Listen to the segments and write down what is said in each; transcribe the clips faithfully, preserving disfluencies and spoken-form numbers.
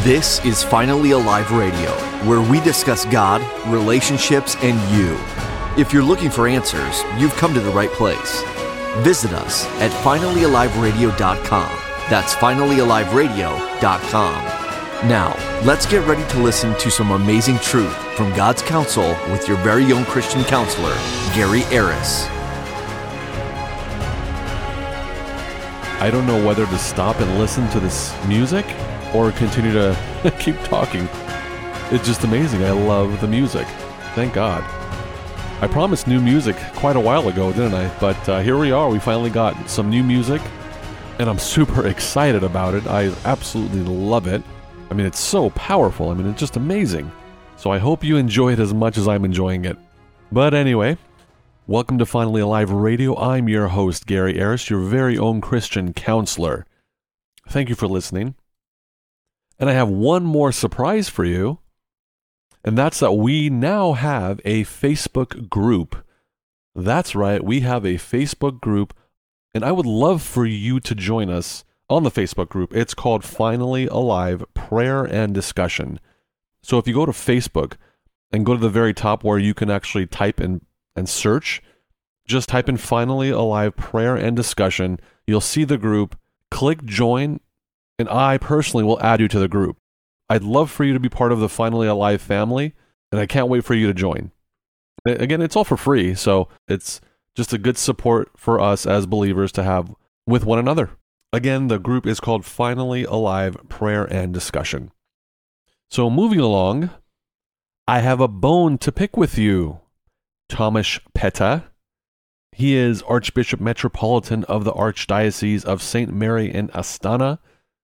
This is Finally Alive Radio, where we discuss God, relationships, and you. If you're looking for answers, you've come to the right place. Visit us at finally alive radio dot com. That's finally alive radio dot com. Now, let's get ready to listen to some amazing truth from God's counsel with your very own Christian counselor, Gary Aris. I don't know whether to stop and listen to this music or continue to keep talking. It's just amazing. I love the music. Thank God. I promised new music quite a while ago, didn't I? But uh, here we are. We finally got some new music, and I'm super excited about it. I absolutely love it. I mean, it's so powerful. I mean, it's just amazing. So I hope you enjoy it as much as I'm enjoying it. But anyway, welcome to Finally Alive Radio. I'm your host, Gary Aris, your very own Christian counselor. Thank you for listening. And I have one more surprise for you, and that's that we now have a Facebook group. That's right, we have a Facebook group, and I would love for you to join us on the Facebook group. It's called Finally Alive Prayer and Discussion. So if you go to Facebook and go to the very top where you can actually type in and search, just type in Finally Alive Prayer and Discussion. You'll see the group. Click join, and I personally will add you to the group. I'd love for you to be part of the Finally Alive family, and I can't wait for you to join. Again, it's all for free, so it's just a good support for us as believers to have with one another. Again, the group is called Finally Alive Prayer and Discussion. So moving along, I have a bone to pick with you. Tomasz Peta. He is Archbishop Metropolitan of the Archdiocese of Saint Mary in Astana.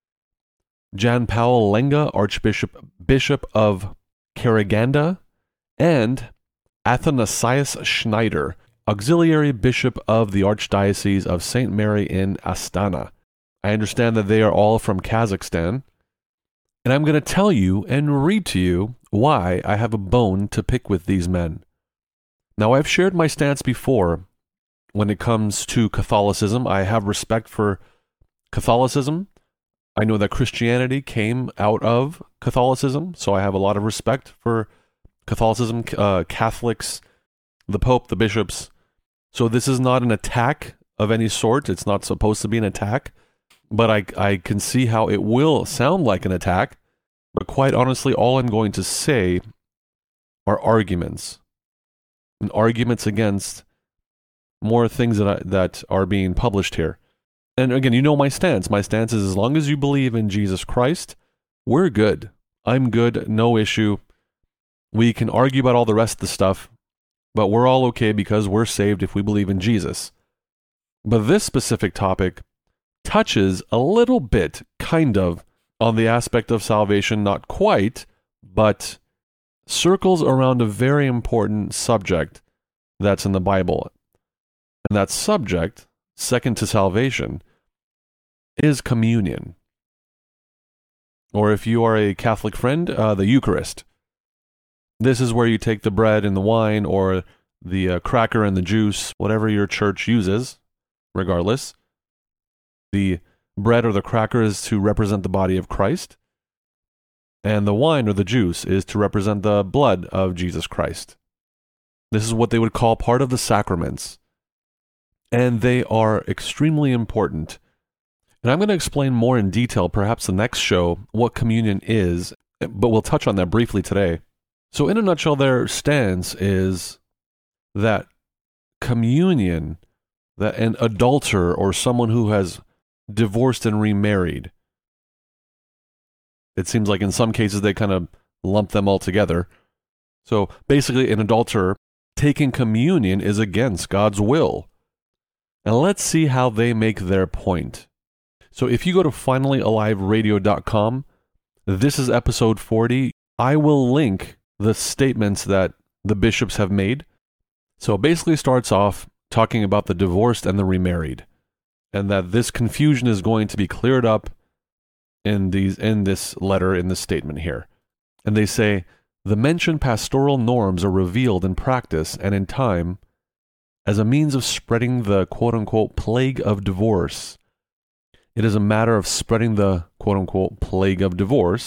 Jan Paul Lenga, Archbishop Bishop of Karaganda, and Athanasius Schneider, Auxiliary Bishop of the Archdiocese of Saint Mary in Astana. I understand that they are all from Kazakhstan, and I'm going to tell you and read to you why I have a bone to pick with these men. Now, I've shared my stance before when it comes to Catholicism. I have respect for Catholicism. I know that Christianity came out of Catholicism, so I have a lot of respect for Catholicism, uh, Catholics, the Pope, the bishops. So this is not an attack of any sort. It's not supposed to be an attack, but I, I can see how it will sound like an attack. But quite honestly, all I'm going to say are arguments, and arguments against more things that I, that are being published here. And again, you know my stance. My stance is as long as you believe in Jesus Christ, we're good. I'm good, no issue. We can argue about all the rest of the stuff, but we're all okay because we're saved if we believe in Jesus. But this specific topic touches a little bit, kind of, on the aspect of salvation, not quite, but circles around a very important subject that's in the Bible. And that subject, second to salvation, is communion. Or if you are a Catholic friend, uh, the Eucharist. This is where you take the bread and the wine, or the uh, cracker and the juice, whatever your church uses, regardless. The bread or the cracker is to represent the body of Christ, and the wine or the juice is to represent the blood of Jesus Christ. This is what they would call part of the sacraments. And they are extremely important. And I'm going to explain more in detail, perhaps the next show, what communion is, but we'll touch on that briefly today. So in a nutshell, their stance is that communion, that an adulterer or someone who has divorced and remarried, it seems like in some cases they kind of lump them all together. So basically an adulterer taking communion is against God's will. And let's see how they make their point. So if you go to finally alive radio dot com, this is episode forty. I will link the statements that the bishops have made. So it basically starts off talking about the divorced and the remarried, and that this confusion is going to be cleared up in these in this letter, in this statement here. And they say, the mentioned pastoral norms are revealed in practice and in time as a means of spreading the quote-unquote plague of divorce. It is a matter of spreading the quote-unquote plague of divorce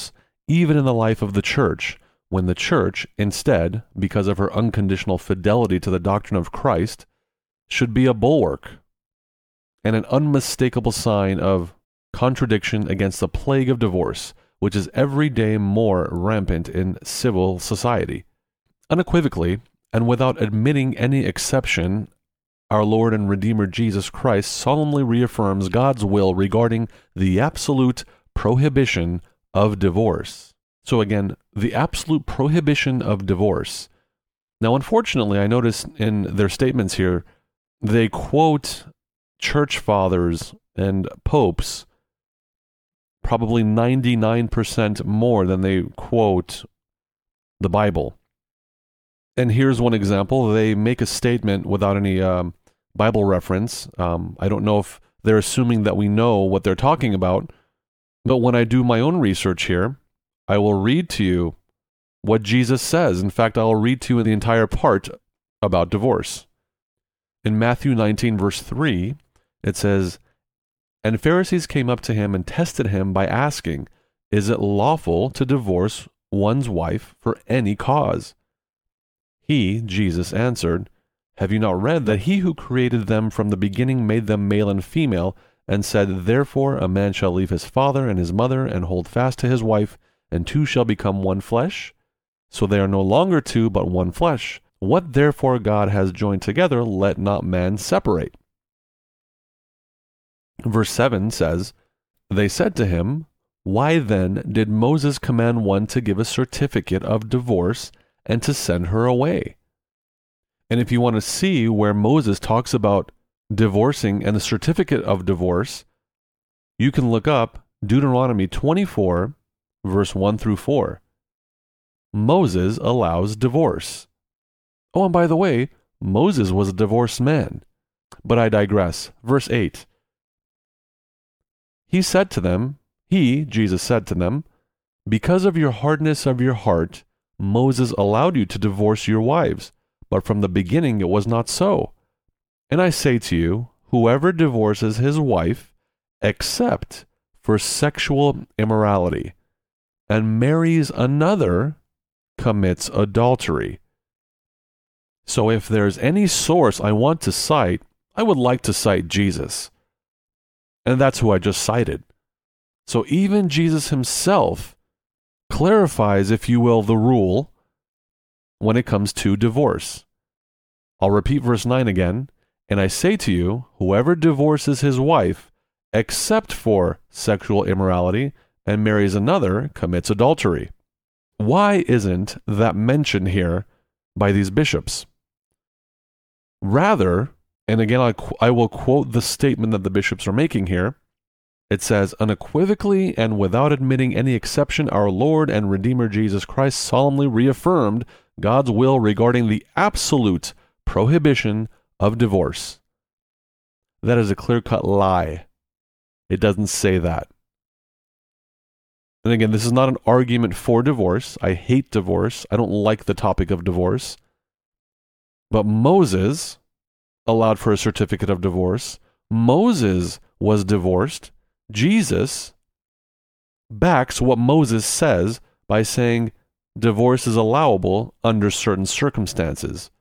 even in the life of the church, when the church, instead, because of her unconditional fidelity to the doctrine of Christ, should be a bulwark and an unmistakable sign of contradiction against the plague of divorce, which is every day more rampant in civil society. Unequivocally, and without admitting any exception, our Lord and Redeemer Jesus Christ solemnly reaffirms God's will regarding the absolute prohibition of divorce. So again, the absolute prohibition of divorce. Now, unfortunately, I notice in their statements here, they quote church fathers and popes probably ninety-nine percent more than they quote the Bible. And here's one example. They make a statement without any um, Bible reference. Um, I don't know if they're assuming that we know what they're talking about, but when I do my own research here, I will read to you what Jesus says. In fact, I'll read to you the entire part about divorce. In Matthew nineteen, verse three, it says, "And Pharisees came up to him and tested him by asking, 'Is it lawful to divorce one's wife for any cause?' He, Jesus, answered, 'Have you not read that he who created them from the beginning made them male and female, and said, Therefore a man shall leave his father and his mother, and hold fast to his wife, and two shall become one flesh? So they are no longer two, but one flesh. What therefore God has joined together, let not man separate.'" Verse seven says, "They said to him, 'Why then did Moses command one to give a certificate of divorce and to send her away?'" And if you want to see where Moses talks about divorcing and the certificate of divorce, you can look up Deuteronomy twenty-four, verse one through four. Moses allows divorce. Oh, and by the way, Moses was a divorced man. But I digress. Verse eight. He said to them, he, Jesus said to them, "Because of your hardness of your heart, Moses allowed you to divorce your wives, but from the beginning it was not so. And I say to you, whoever divorces his wife, except for sexual immorality, and marries another, commits adultery." So if there's any source I want to cite, I would like to cite Jesus. And that's who I just cited. So even Jesus himself clarifies, if you will, the rule when it comes to divorce. I'll repeat verse nine again. "And I say to you, whoever divorces his wife, except for sexual immorality, and marries another, commits adultery." Why isn't that mentioned here by these bishops? Rather, and again, I, qu- I will quote the statement that the bishops are making here. It says, "Unequivocally and without admitting any exception, our Lord and Redeemer Jesus Christ solemnly reaffirmed God's will regarding the absolute prohibition of divorce." That is a clear-cut lie. It doesn't say that. And again, this is not an argument for divorce. I hate divorce. I don't like the topic of divorce. But Moses allowed for a certificate of divorce. Moses was divorced. Jesus backs what Moses says by saying divorce is allowable under certain circumstances.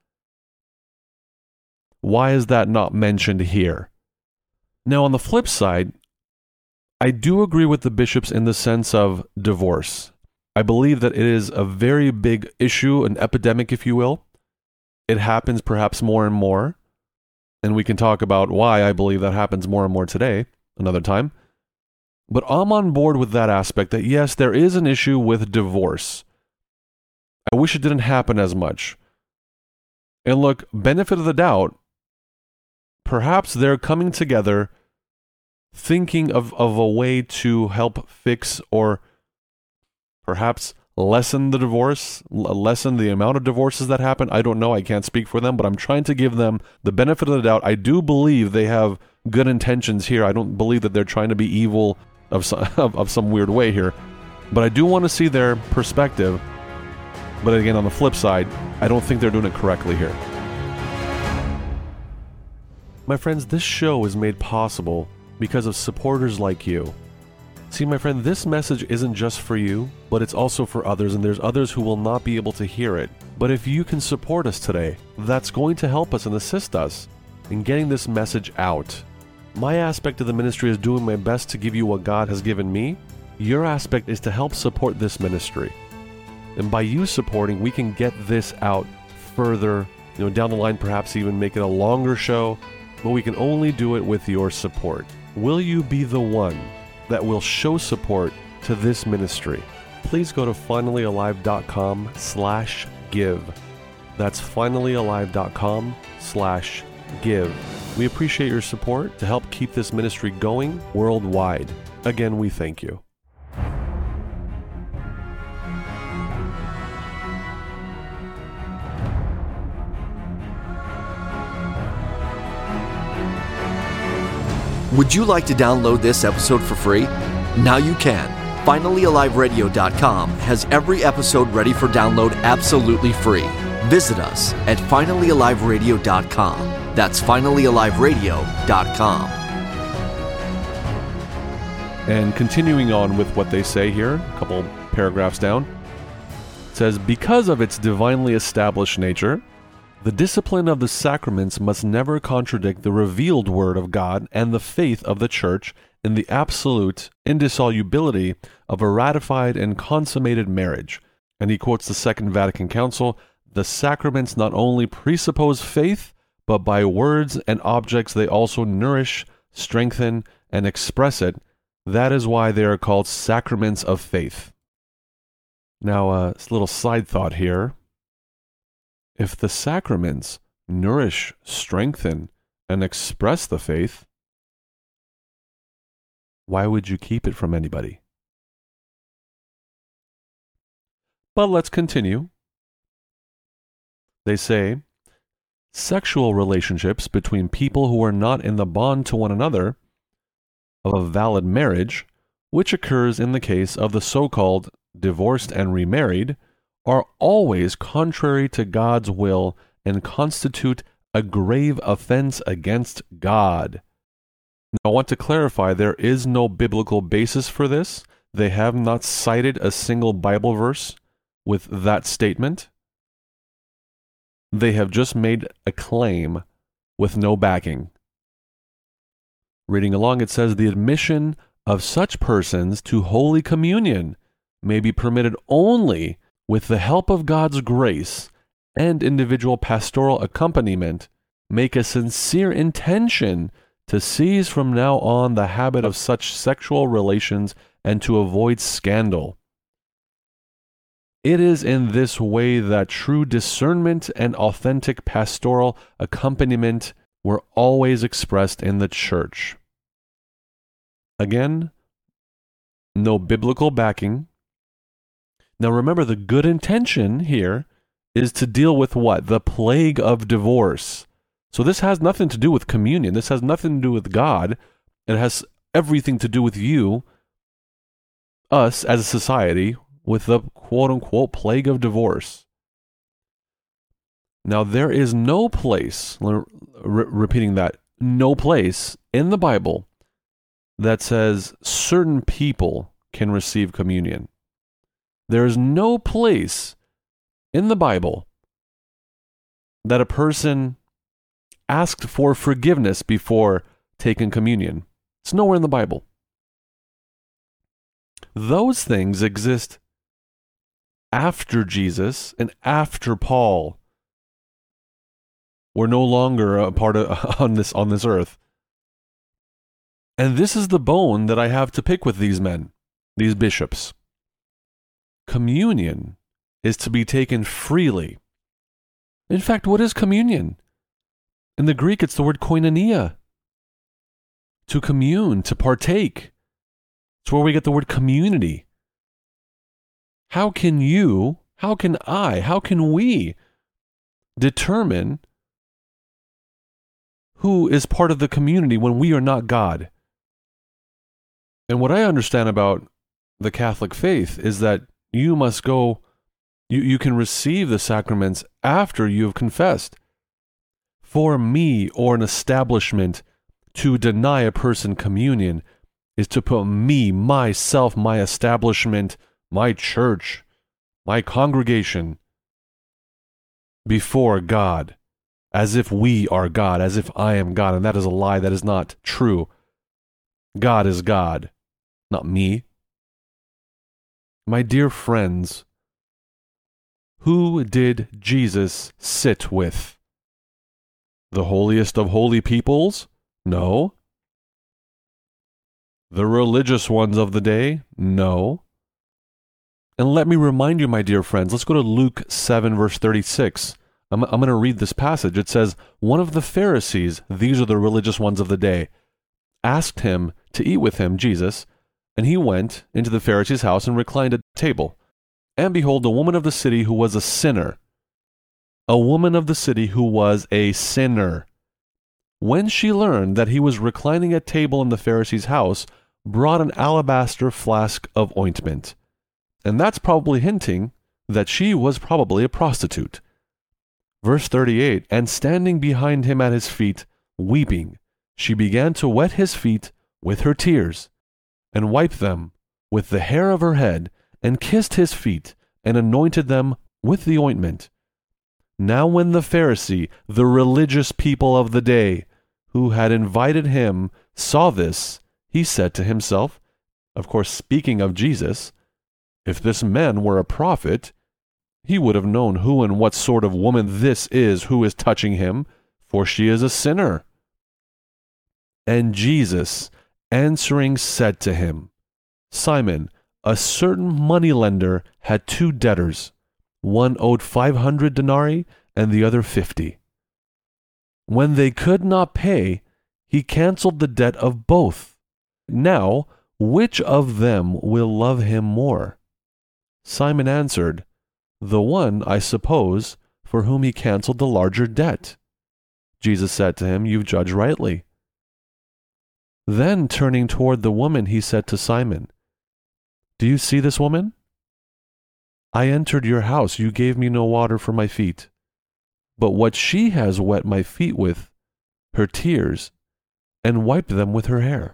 Why is that not mentioned here? Now, on the flip side, I do agree with the bishops in the sense of divorce. I believe that it is a very big issue, an epidemic, if you will. It happens perhaps more and more, and we can talk about why I believe that happens more and more today, another time. But I'm on board with that aspect that yes, there is an issue with divorce. I wish it didn't happen as much. And look, benefit of the doubt, perhaps they're coming together thinking of, of a way to help fix or perhaps lessen the divorce, lessen the amount of divorces that happen. I don't know. I can't speak for them, but I'm trying to give them the benefit of the doubt. I do believe they have good intentions here. I don't believe that they're trying to be evil of some, of, of some weird way here. But I do want to see their perspective. But again, on the flip side, I don't think they're doing it correctly here. My friends, this show is made possible because of supporters like you. See, my friend, this message isn't just for you, but it's also for others, and there's others who will not be able to hear it. But if you can support us today, that's going to help us and assist us in getting this message out. My aspect of the ministry is doing my best to give you what God has given me. Your aspect is to help support this ministry. And by you supporting, we can get this out further, you know, down the line, perhaps even make it a longer show, but we can only do it with your support. Will you be the one that will show support to this ministry? Please go to finallyalive.com slash give. That's finallyalive.com slash give. We appreciate your support to help keep this ministry going worldwide. Again, we thank you. Would you like to download this episode for free? Now you can. finally alive radio dot com has every episode ready for download absolutely free. Visit us at finally alive radio dot com. That's finally alive radio dot com. And continuing on with what they say here, a couple paragraphs down, it says, because of its divinely established nature, the discipline of the sacraments must never contradict the revealed word of God and the faith of the Church in the absolute indissolubility of a ratified and consummated marriage. And he quotes the Second Vatican Council, the sacraments not only presuppose faith, but by words and objects they also nourish, strengthen, and express it. That is why they are called sacraments of faith. Now, uh, a little side thought here. If the sacraments nourish, strengthen, and express the faith, why would you keep it from anybody? But let's continue. They say, sexual relationships between people who are not in the bond to one another of a valid marriage, which occurs in the case of the so-called divorced and remarried, are always contrary to God's will and constitute a grave offense against God. Now, I want to clarify, there is no biblical basis for this. They have not cited a single Bible verse with that statement. They have just made a claim with no backing. Reading along, it says, the admission of such persons to Holy Communion may be permitted only with the help of God's grace and individual pastoral accompaniment, make a sincere intention to cease from now on the habit of such sexual relations and to avoid scandal. It is in this way that true discernment and authentic pastoral accompaniment were always expressed in the Church. Again, no biblical backing. Now remember, the good intention here is to deal with what? The plague of divorce. So this has nothing to do with communion. This has nothing to do with God. It has everything to do with you, us as a society, with the quote-unquote plague of divorce. Now there is no place, re- repeating that, no place in the Bible that says certain people can receive communion. There is no place in the Bible that a person asked for forgiveness before taking communion. It's nowhere in the Bible. Those things exist after Jesus and after Paul were no longer a part of on this on this earth. And this is the bone that I have to pick with these men, these bishops. Communion is to be taken freely. In fact, what is communion? In the Greek, it's the word koinonia. To commune, to partake. It's where we get the word community. How can you, how can I, how can we determine who is part of the community when we are not God? And what I understand about the Catholic faith is that you must go, you, you can receive the sacraments after you have confessed. For me or an establishment to deny a person communion is to put me, myself, my establishment, my church, my congregation before God, as if we are God, as if I am God, and that is a lie. That is not true. God is God, not me. My dear friends, who did Jesus sit with? The holiest of holy peoples? No. The religious ones of the day? No. And let me remind you, my dear friends, let's go to Luke seven, verse thirty-six. I'm, I'm going to read this passage. It says, one of the Pharisees, these are the religious ones of the day, asked him to eat with him, Jesus, and he went into the Pharisee's house and reclined at table. And behold, a woman of the city who was a sinner, a woman of the city who was a sinner, when she learned that he was reclining at table in the Pharisee's house, brought an alabaster flask of ointment. And that's probably hinting that she was probably a prostitute. Verse thirty-eight, and standing behind him at his feet, weeping, she began to wet his feet with her tears, and wiped them with the hair of her head, and kissed his feet, and anointed them with the ointment. Now when the Pharisee, the religious people of the day, who had invited him, saw this, he said to himself, of course speaking of Jesus, if this man were a prophet, he would have known who and what sort of woman this is who is touching him, for she is a sinner. And Jesus, answering, said to him, Simon, a certain moneylender had two debtors. One owed five hundred denarii, and the other fifty. When they could not pay, he canceled the debt of both. Now, which of them will love him more? Simon answered, the one, I suppose, for whom he canceled the larger debt. Jesus said to him, you judge rightly. Then, turning toward the woman, he said to Simon, do you see this woman? I entered your house. You gave me no water for my feet. But what she has wet my feet with, her tears, and wiped them with her hair.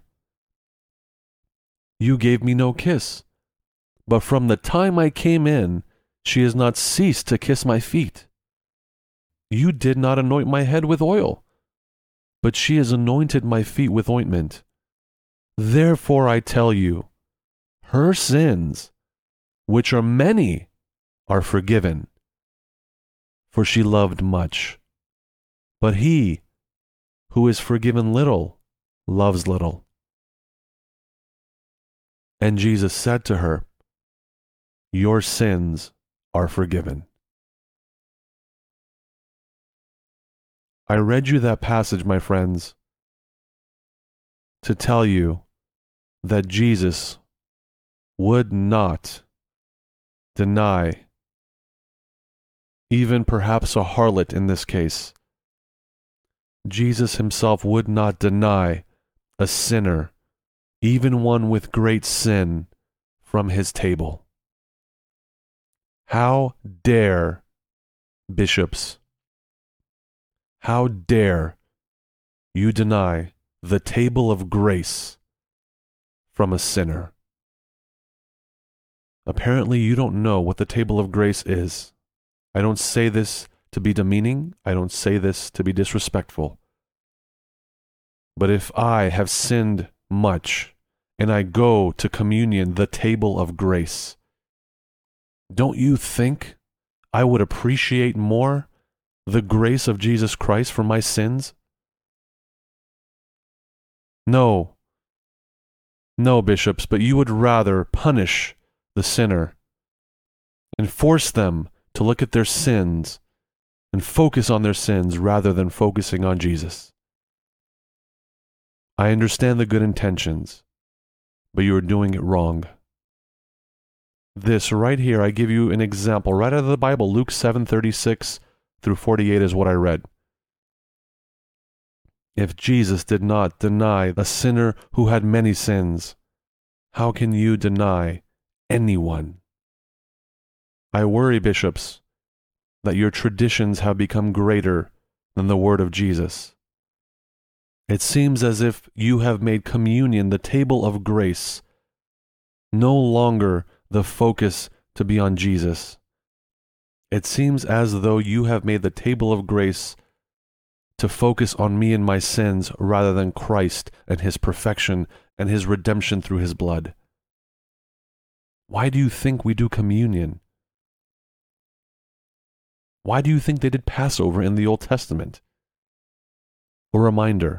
You gave me no kiss. But from the time I came in, she has not ceased to kiss my feet. You did not anoint my head with oil, but she has anointed my feet with ointment. Therefore I tell you, her sins, which are many, are forgiven, for she loved much. But he who is forgiven little loves little. And Jesus said to her, your sins are forgiven. I read you that passage, my friends, to tell you that Jesus would not deny, even perhaps a harlot in this case. Jesus himself would not deny a sinner, even one with great sin, from his table. How dare, bishops, how dare you deny the table of grace from a sinner? Apparently you don't know what the table of grace is. I don't say this to be demeaning. I don't say this to be disrespectful. But if I have sinned much and I go to communion, the table of grace, don't you think I would appreciate more the grace of Jesus Christ for my sins? No. No, bishops, but you would rather punish the sinner and force them to look at their sins and focus on their sins rather than focusing on Jesus. I understand the good intentions, but you are doing it wrong. This right here, I give you an example right out of the Bible. Luke seven thirty-six through forty-eight is what I read. If Jesus did not deny a sinner who had many sins, how can you deny anyone? I worry, bishops, that your traditions have become greater than the word of Jesus. It seems as if you have made communion, the table of grace, no longer the focus to be on Jesus. It seems as though you have made the table of grace to focus on me and my sins rather than Christ and his perfection and his redemption through his blood. Why do you think we do communion? Why do you think they did Passover in the Old Testament? A reminder.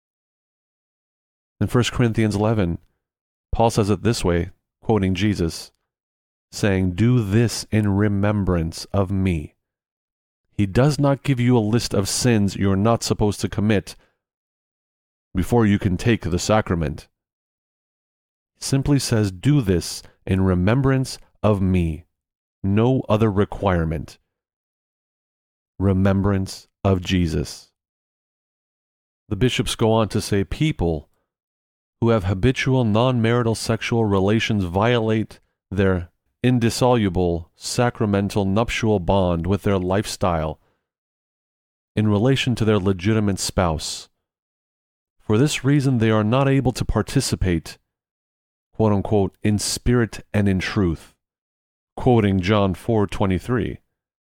In First Corinthians eleven, Paul says it this way, quoting Jesus, saying, "Do this in remembrance of me." He does not give you a list of sins you're not supposed to commit before you can take the sacrament. He simply says, "Do this in remembrance of me." No other requirement. Remembrance of Jesus. The bishops go on to say, people who have habitual non-marital sexual relations violate their indissoluble sacramental nuptial bond with their lifestyle in relation to their legitimate spouse. For this reason, they are not able to participate, quote unquote, in spirit and in truth, quoting John four twenty-three.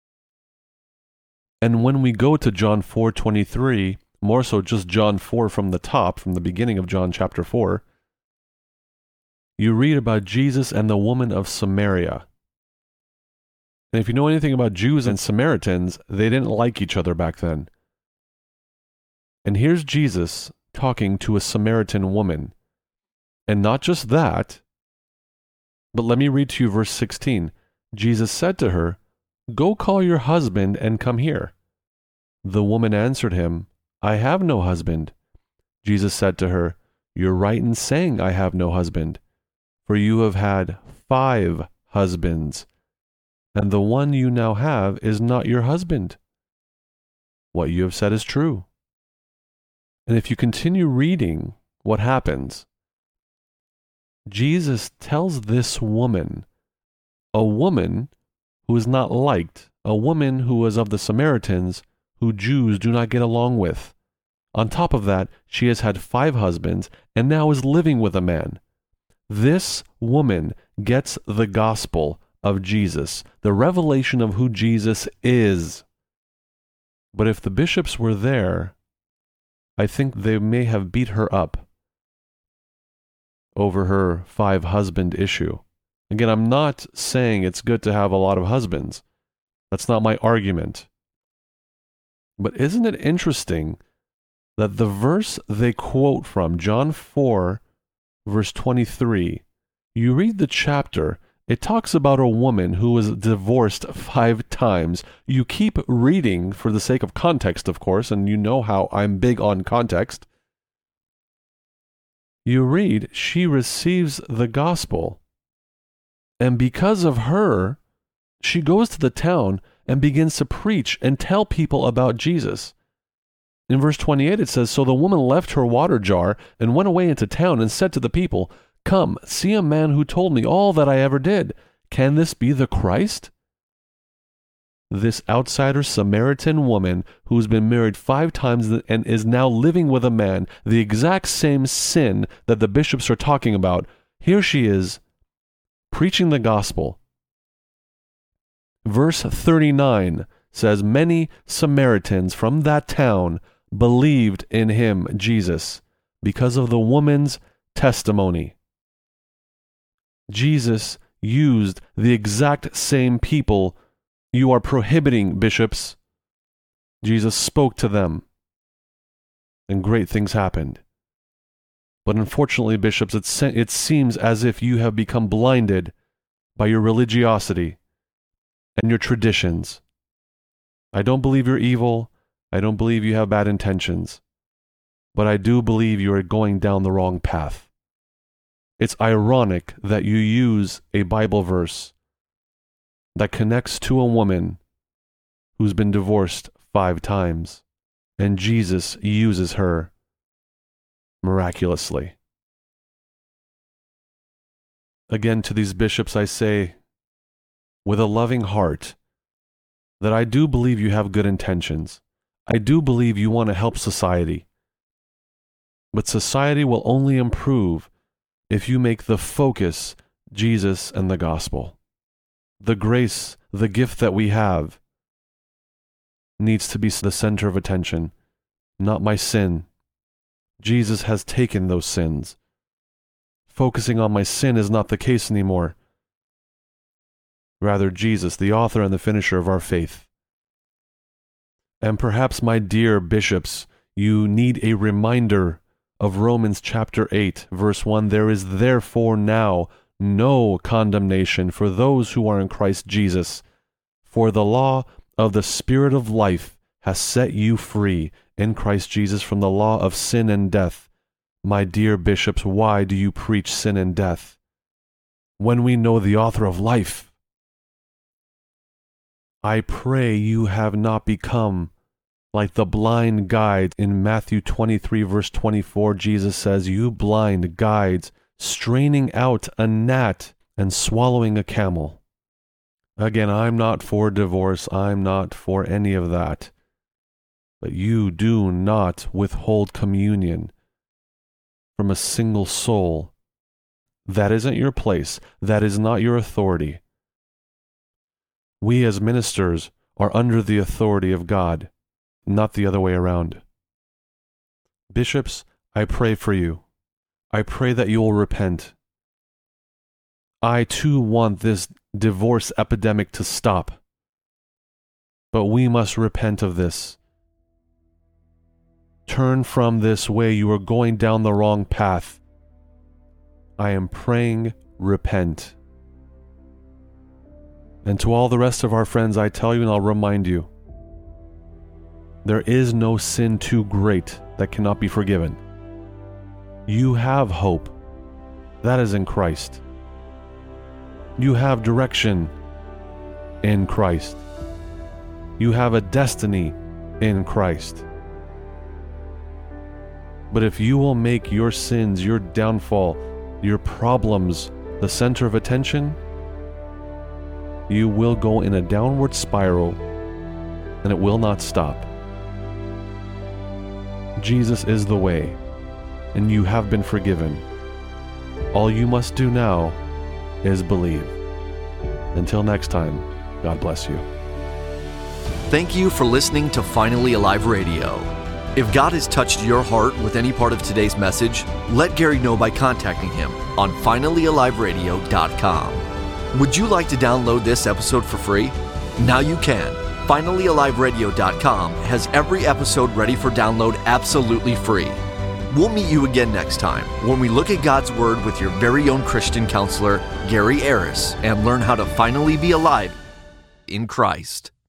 And when we go to John four twenty-three, more so just John four from the top, from the beginning of John chapter four, you read about Jesus and the woman of Samaria. And if you know anything about Jews and Samaritans, they didn't like each other back then. And here's Jesus talking to a Samaritan woman. And not just that, but let me read to you verse sixteen. Jesus said to her, "Go call your husband and come here." The woman answered him, "I have no husband." Jesus said to her, "You're right in saying I have no husband, for you have had five husbands, and the one you now have is not your husband. What you have said is true." And if you continue reading what happens, Jesus tells this woman, a woman who is not liked, a woman who was of the Samaritans, who Jews do not get along with. On top of that, she has had five husbands and now is living with a man. This woman gets the gospel of Jesus, the revelation of who Jesus is. But if the bishops were there, I think they may have beat her up over her five husband issue. Again, I'm not saying it's good to have a lot of husbands. That's not my argument. But isn't it interesting that the verse they quote from, John four, verse twenty-three, you read the chapter, it talks about a woman who was divorced five times. You keep reading for the sake of context, of course, and you know how I'm big on context. You read, she receives the gospel. And because of her, she goes to the town and begins to preach and tell people about Jesus. In verse twenty-eight it says, "So the woman left her water jar and went away into town and said to the people, 'Come, see a man who told me all that I ever did. Can this be the Christ?'" This outsider Samaritan woman who's been married five times and is now living with a man, the exact same sin that the bishops are talking about, here she is preaching the gospel. Verse thirty-nine says, "Many Samaritans from that town believed in him," Jesus, because of the woman's testimony. Jesus used the exact same people you are prohibiting, bishops. Jesus spoke to them, and great things happened. But unfortunately, bishops, it, se- it seems as if you have become blinded by your religiosity and your traditions. I don't believe you're evil. I don't believe you have bad intentions. But I do believe you are going down the wrong path. It's ironic that you use a Bible verse that connects to a woman who's been divorced five times, and Jesus uses her miraculously. Again, to these bishops I say, with a loving heart, that I do believe you have good intentions. I do believe you want to help society. But society will only improve if you make the focus Jesus and the gospel. The grace, the gift that we have, needs to be the center of attention, not my sin. Jesus has taken those sins. Focusing on my sin is not the case anymore. Rather, Jesus, the author and the finisher of our faith. And perhaps, my dear bishops, you need a reminder of Romans chapter eight, verse one. There is therefore now no condemnation for those who are in Christ Jesus. For the law of the Spirit of life has set you free in Christ Jesus from the law of sin and death. My dear bishops, why do you preach sin and death when we know the author of life? I pray you have not become like the blind guide in Matthew twenty-three, verse twenty-four. Jesus says, you blind guides, straining out a gnat and swallowing a camel. Again, I'm not for divorce. I'm not for any of that. But you do not withhold communion from a single soul. That isn't your place. That is not your authority. We as ministers are under the authority of God, not the other way around. Bishops, I pray for you. I pray that you will repent. I too want this divorce epidemic to stop. But we must repent of this. Turn from this way. You are going down the wrong path. I am praying, repent. And to all the rest of our friends, I tell you and I'll remind you, there is no sin too great that cannot be forgiven. You have hope. That is in Christ. You have direction in Christ. You have a destiny in Christ. But if you will make your sins, your downfall, your problems the center of attention, you will go in a downward spiral and it will not stop. Jesus is the way, and you have been forgiven. All you must do now is believe. Until next time, God bless you. Thank you for listening to Finally Alive Radio. If God has touched your heart with any part of today's message, let Gary know by contacting him on finally alive radio dot com. Would you like to download this episode for free? Now you can. finally alive radio dot com has every episode ready for download absolutely free. We'll meet you again next time when we look at God's Word with your very own Christian counselor, Gary Aris, and learn how to finally be alive in Christ.